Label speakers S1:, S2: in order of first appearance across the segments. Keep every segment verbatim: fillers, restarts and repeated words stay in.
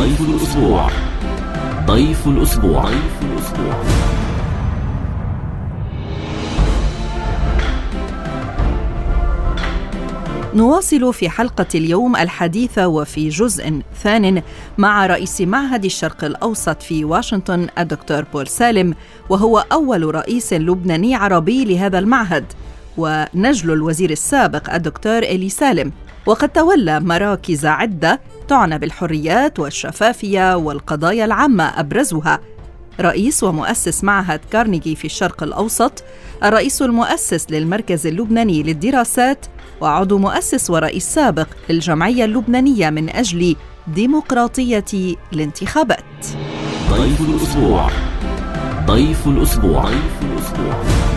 S1: ضيف الأسبوع. ضيف الأسبوع. ضيف الأسبوع.
S2: نواصل في حلقة اليوم الحديث وفي جزء ثان مع رئيس معهد الشرق الأوسط في واشنطن الدكتور بول سالم، وهو أول رئيس لبناني عربي لهذا المعهد، ونجل الوزير السابق الدكتور إلي سالم، وقد تولى مراكز عدة تعنى بالحريات والشفافية والقضايا العامة، أبرزها رئيس ومؤسس معهد كارنيجي في الشرق الأوسط، الرئيس المؤسس للمركز اللبناني للدراسات، وعضو مؤسس ورئيس سابق للجمعية اللبنانية من أجل ديمقراطية الانتخابات.
S1: ضيف الأسبوع. ضيف الأسبوع. ضيف الأسبوع.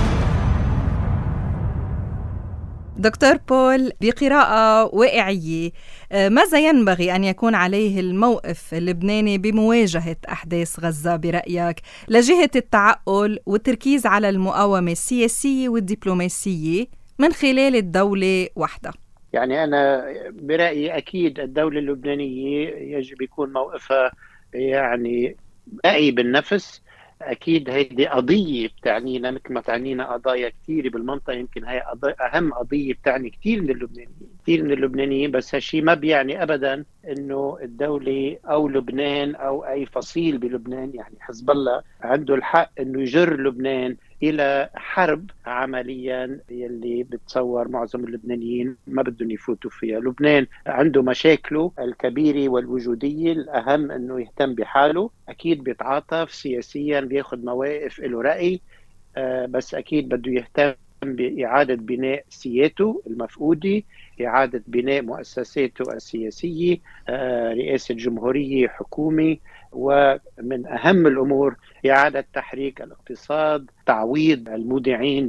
S2: دكتور بول، بقراءة واقعية، ماذا ينبغي أن يكون عليه الموقف اللبناني بمواجهة أحداث غزة برأيك، لجهة التعقل والتركيز على المقاومة السياسية والدبلوماسية من خلال الدولة وحدها؟
S3: يعني أنا برأيي أكيد الدولة اللبنانية يجب يكون موقفها يعني واعي بالنفس. أكيد هذه قضية بتعنينا مثل ما تعنينا قضايا كثيرة بالمنطقة، يمكن هي أهم قضية بتعني كثير من اللبنانيين كثير من اللبنانيين بس هالشيء ما بيعني أبدا إنه الدولة أو لبنان أو أي فصيل بلبنان، يعني حزب الله عنده الحق إنه يجر لبنان إلى حرب عمليا يلي بتصور معظم اللبنانيين ما بدهم يفوتوا فيها. لبنان عنده مشاكله الكبيرة والوجودية، الأهم إنه يهتم بحاله، أكيد بيتعاطف سياسيا، بياخد مواقف له رأي، آه بس أكيد بده يهتم بإعادة بناء سياته المفقودة، إعادة بناء مؤسساته السياسية، آه رئاسة جمهورية، حكومة، ومن أهم الأمور إعادة تحريك الاقتصاد، تعويض المودعين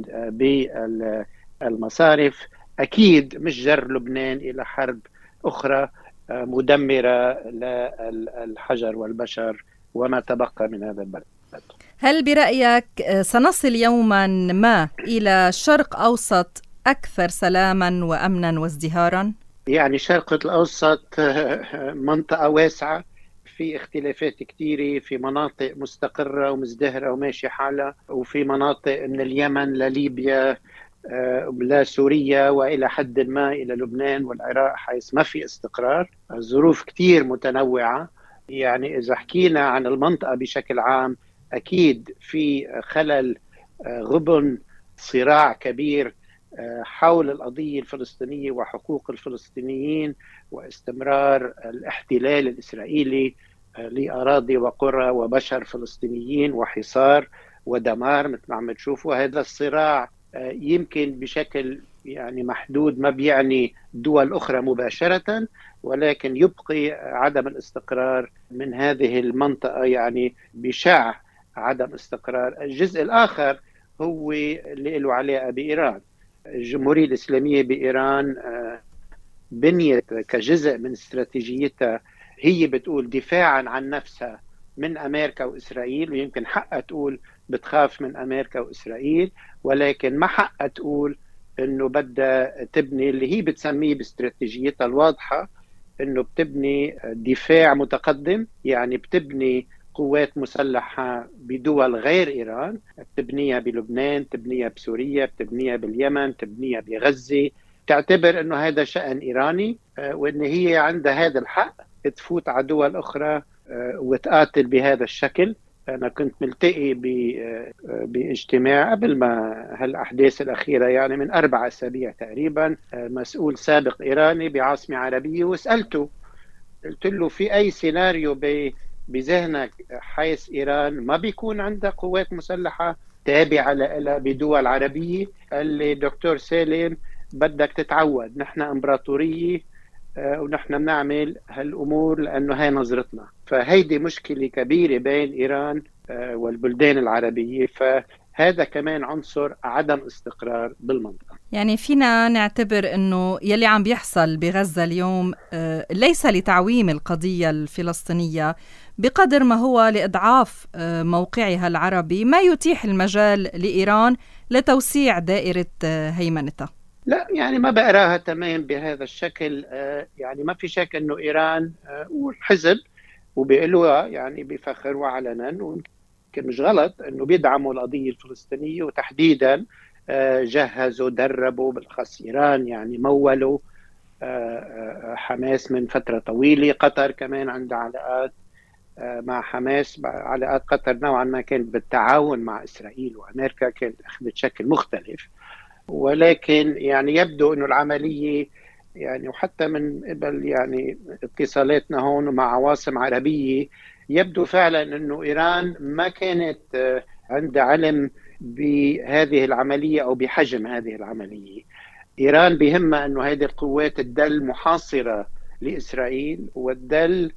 S3: بالمصارف، أكيد مش جر لبنان إلى حرب أخرى مدمرة للحجر والبشر وما تبقى من هذا البلد.
S2: هل برأيك سنصل يوما ما إلى شرق أوسط أكثر سلاما وأمنا وازدهارا؟
S3: يعني الشرق الأوسط منطقة واسعة، في اختلافات كثيرة، في مناطق مستقرة ومزدهرة وماشي حالها، وفي مناطق من اليمن لليبيا لسوريا وإلى حد ما إلى لبنان والعراق حيث ما في استقرار. الظروف كثير متنوعة. يعني إذا حكينا عن المنطقة بشكل عام أكيد في خلل، غبن، صراع كبير حول القضية الفلسطينية وحقوق الفلسطينيين واستمرار الاحتلال الإسرائيلي لأراضي وقرى وبشر فلسطينيين وحصار ودمار مثل ما عم تشوفوا. هذا الصراع يمكن بشكل يعني محدود ما بيعني دول أخرى مباشرة، ولكن يبقي عدم الاستقرار من هذه المنطقة، يعني بشع عدم استقرار. الجزء الآخر هو اللي له علاقة بإيران. الجمهورية الإسلامية بإيران بنيت كجزء من استراتيجيتها، هي بتقول دفاعا عن نفسها من أمريكا وإسرائيل، ويمكن حقها تقول بتخاف من أمريكا وإسرائيل، ولكن ما حقها تقول إنه بدها تبني اللي هي بتسميه باستراتيجيتها الواضحة إنه بتبني دفاع متقدم، يعني بتبني قوات مسلحة بدول غير إيران، بتبنيها بلبنان، تبنيها بسوريا، بتبنيها باليمن، تبنيها بغزة، تعتبر إنه هذا شأن إيراني، وإن هي عندها هذا الحق تفوت على دول أخرى وتقاتل بهذا الشكل. أنا كنت ملتقي باجتماع قبل ما هالأحداث الأخيرة، يعني من أربع أسابيع تقريبا، مسؤول سابق إيراني بعاصمة عربية، وسألته قلت له في أي سيناريو بذهنك حيث إيران ما بيكون عندها قوات مسلحة تابعة لها بدول عربية؟ قال لي دكتور سالم بدك تتعود، نحن إمبراطورية ونحن بنعمل هالأمور لأنه هاي نظرتنا. فهيدي مشكلة كبيرة بين إيران والبلدان العربية، فهذا كمان عنصر عدم استقرار بالمنطقة.
S2: يعني فينا نعتبر أنه يلي عم بيحصل بغزة اليوم ليس لتعويم القضية الفلسطينية بقدر ما هو لإضعاف موقعها العربي، ما يتيح المجال لإيران لتوسيع دائرة هيمنتها.
S3: لا، يعني ما بقراها تمام بهذا الشكل. يعني ما في شك أنه إيران والحزب وبيقولوا يعني بيفخروا علنا، ويمكن مش غلط انه بيدعموا القضيه الفلسطينيه، وتحديدا جهزوا دربوا بالاخص ايران، يعني مولوا حماس من فتره طويله. قطر كمان عندها علاقات مع حماس، علاقات قطر نوعا ما كانت بالتعاون مع اسرائيل، وامريكا كانت اخذت شكل مختلف. ولكن يعني يبدو انه العمليه يعني، وحتى من قبل يعني اتصالاتنا هون مع عواصم عربيه، يبدو فعلا انه ايران ما كانت عندها علم بهذه العمليه او بحجم هذه العمليه. ايران بهمها انه هذه القوات تدل محاصره لاسرائيل، وتدل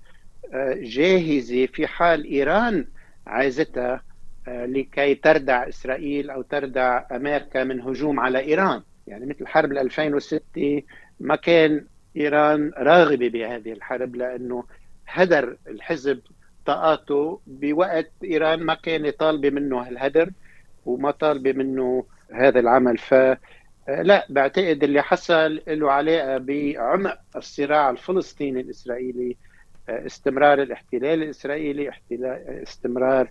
S3: جاهزه في حال ايران عايزتها لكي تردع إسرائيل أو تردع أمريكا من هجوم على إيران. يعني مثل حرب ألفين وستة ما كان إيران راغبة بهذه الحرب، لأنه هدر الحزب طاقاته بوقت إيران ما كان طالبة منه الهدر وما طالبة منه هذا العمل. فلا بعتقد اللي حصل له علاقة بعمق الصراع الفلسطيني الإسرائيلي، استمرار الاحتلال الإسرائيلي، استمرار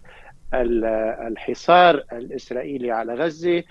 S3: الحصار الإسرائيلي على غزة،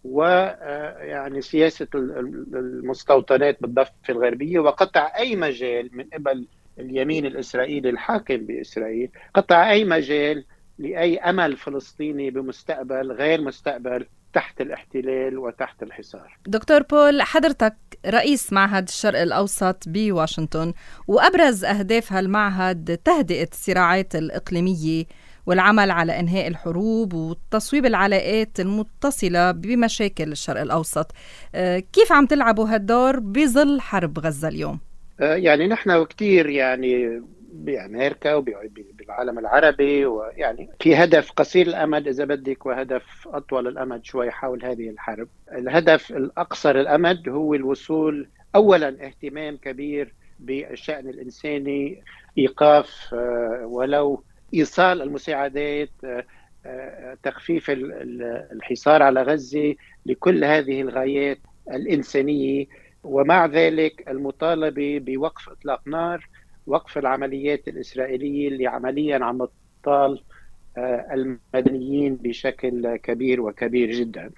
S3: ويعني سياسة المستوطنات بالضفة الغربية، وقطع أي مجال من قبل اليمين الإسرائيلي الحاكم بإسرائيل، قطع أي مجال لأي أمل فلسطيني بمستقبل غير مستقبل تحت الاحتلال وتحت الحصار.
S2: دكتور بول، حضرتك رئيس معهد الشرق الأوسط بواشنطن، وأبرز أهداف هالمعهد تهدئة الصراعات الإقليمية والعمل على إنهاء الحروب وتصويب العلاقات المتصلة بمشاكل الشرق الأوسط. كيف عم تلعبوا هالدور بظل حرب غزة اليوم؟
S3: يعني نحن كتير يعني بأمريكا وبالعالم العربي، ويعني في هدف قصير الأمد إذا بدك وهدف أطول الأمد شوي حول هذه الحرب. الهدف الأقصر الأمد هو الوصول أولا اهتمام كبير بالشأن الإنساني، إيقاف ولو إيصال المساعدات، تخفيف الحصار على غزة، لكل هذه الغايات الإنسانية. ومع ذلك المطالبة بوقف إطلاق نار، وقف العمليات الإسرائيلية اللي عمليا عم تطال المدنيين بشكل كبير وكبير جدا.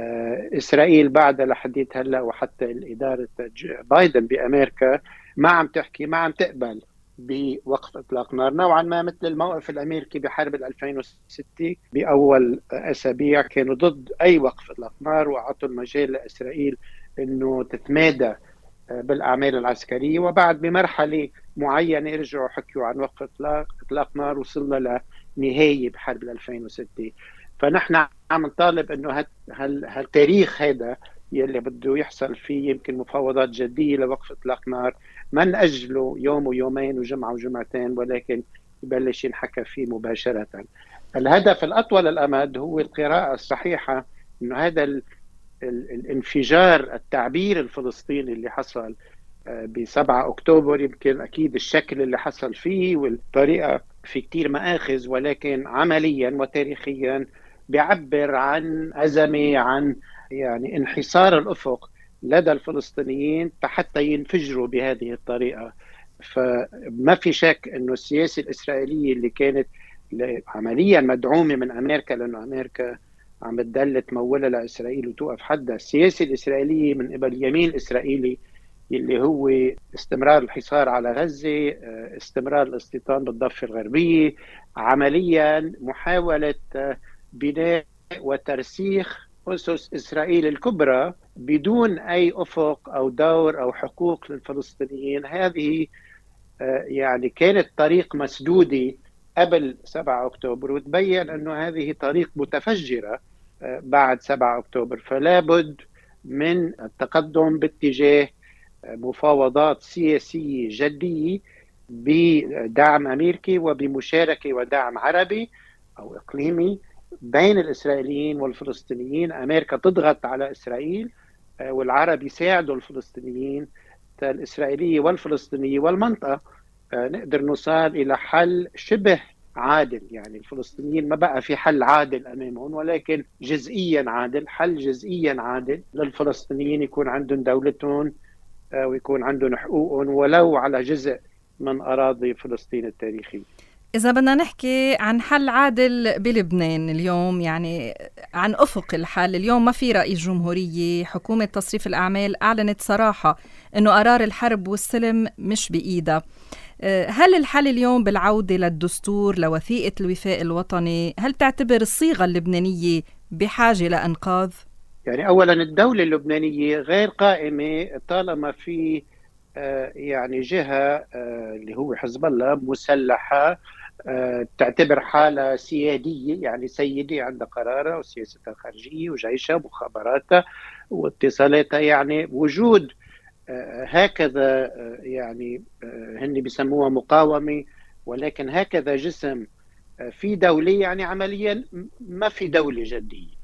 S3: إسرائيل بعد لحديت هلا وحتى الإدارة بايدن بأمريكا ما عم تحكي، ما عم تقبل بوقف إطلاق نار، نوعا ما مثل الموقف الأمريكي بحرب ألفين وستة. بأول أسابيع كانوا ضد أي وقف إطلاق نار، وعطوا المجال لإسرائيل إنه تتمادى بالأعمال العسكرية، وبعد بمرحلة معينة رجعوا حكوا عن وقف إطلاق إطلاق نار، وصلنا لنهاية بحرب ألفين وستة. فنحن عم نطالب إنه هالتاريخ هذا يلي بده يحصل فيه يمكن مفاوضات جدية لوقف إطلاق نار، ما نأجله يوم ويومين وجمعة وجمعتين، ولكن يبلش ينحكى فيه مباشرة. الهدف الأطول الأمد هو القراءة الصحيحة إنه هذا ال الانفجار التعبير الفلسطيني اللي حصل بسبعة أكتوبر، يمكن أكيد الشكل اللي حصل فيه والطريقة في كتير مآخذ، ولكن عمليا وتاريخيا بيعبر عن أزمة، عن يعني انحسار الأفق لدى الفلسطينيين حتى ينفجروا بهذه الطريقة. فما في شك أنه السياسة الإسرائيلية اللي كانت عمليا مدعومة من أمريكا، لأنه أمريكا عم بتدل تمولها لإسرائيل وتوقف حدها، السياسة الإسرائيلية من قبل اليمين الإسرائيلي اللي هو استمرار الحصار على غزة، استمرار الاستيطان بالضفة الغربية، عمليا محاولة بناء وترسيخ أسس إسرائيل الكبرى بدون أي أفق أو دور أو حقوق للفلسطينيين. هذه يعني كانت طريق مسدودة قبل سبعة أكتوبر، وتبين أنه هذه طريق متفجرة بعد سبعة أكتوبر. فلا بد من التقدم باتجاه مفاوضات سياسية جدية بدعم أمريكي وبمشاركة ودعم عربي أو إقليمي بين الإسرائيليين والفلسطينيين. أمريكا تضغط على إسرائيل والعرب يساعدوا الفلسطينيين، الإسرائيلية والفلسطينية والمنطقة نقدر نوصل إلى حل شبه عادل. يعني الفلسطينيين ما بقى في حل عادل أمامهم، ولكن جزئيا عادل، حل جزئيا عادل للفلسطينيين، يكون عندهم دولتهم ويكون عندهم حقوقهم ولو على جزء من أراضي فلسطين التاريخية.
S2: إذا بدنا نحكي عن حل عادل بلبنان اليوم، يعني عن أفق الحل، اليوم ما في رئيس جمهورية، حكومة تصريف الأعمال أعلنت صراحة أنه قرار الحرب والسلم مش بإيدها. هل الحل اليوم بالعودة للدستور، لوثيقة الوفاء الوطني؟ هل تعتبر الصيغة اللبنانية بحاجة لإنقاذ؟
S3: يعني أولا الدولة اللبنانية غير قائمة طالما في يعني جهة اللي هو حزب الله مسلحة تعتبر حالة سيادية، يعني سيدة عندها قرارها وسياستها الخارجية وجيشها ومخابراتها واتصالاتها. يعني وجود هكذا يعني هن بيسموها مقاومة، ولكن هكذا جسم في دولة، يعني عمليا ما في دولة جدية.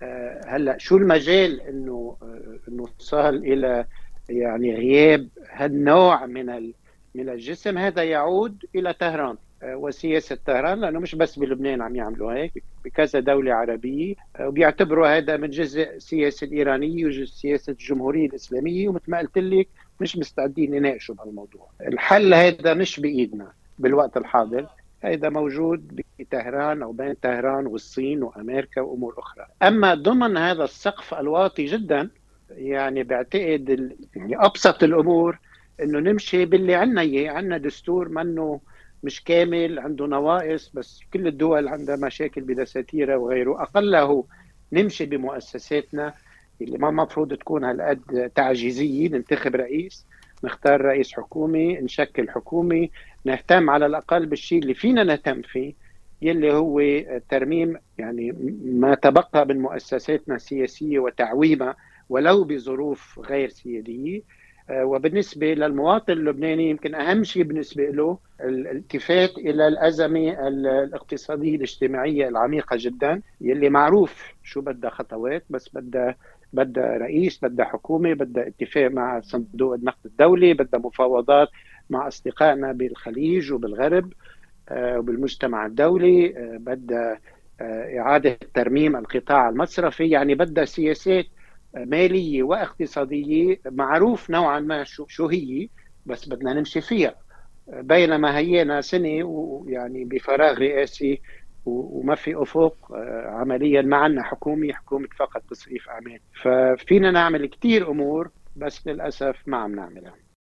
S3: هلا شو المجال انه انه وصل الى يعني غياب هالنوع من من الجسم؟ هذا يعود الى طهران وسياسة طهران، لأنه مش بس بلبنان عم يعملوا هيك، بكذا دولة عربية، وبيعتبروا هذا من جزء السياسة الإيرانية وجزء سياسة الجمهورية الإسلامية، ومثل ما قلت لك مش مستعدين يناقشوا بهالموضوع. الحل هذا مش بإيدنا بالوقت الحاضر، هذا موجود بطهران أو بين طهران والصين وأمريكا وأمور أخرى. أما ضمن هذا السقف الواطي جدا، يعني بعتقد يعني أبسط الأمور إنه نمشي باللي عنا إياه. عنا دستور منه مش كامل، عنده نواقص، بس كل الدول عندها مشاكل بدساتيرها وغيره. أقله نمشي بمؤسساتنا اللي ما مفروض تكون هالقد تعجيزية، ننتخب رئيس، نختار رئيس حكومي، نشكل حكومة، نهتم على الأقل بالشيء اللي فينا نهتم فيه، يلي هو ترميم يعني ما تبقى من مؤسساتنا السياسية وتعويمها ولو بظروف غير سيادية. وبالنسبة للمواطن اللبناني يمكن أهم شيء بالنسبة له الالتفات إلى الأزمة الاقتصادية الاجتماعية العميقة جدا، يلي معروف شو بدها خطوات، بس بدها بدها رئيس، بدها حكومة، بدها اتفاق مع صندوق النقد الدولي، بدها مفاوضات مع أصدقائنا بالخليج وبالغرب وبالمجتمع الدولي، بدها إعادة ترميم القطاع المصرفي، يعني بدها سياسات مالية واقتصادية معروف نوعا ما شو, شو هي، بس بدنا نمشي فيها. بينما هينا سنة ويعني بفراغ رئاسي وما في أفق، عمليا ما عنا حكومة حكومة فقط تصريف أعمال. ففينا نعمل كتير أمور بس للأسف ما عم نعملها.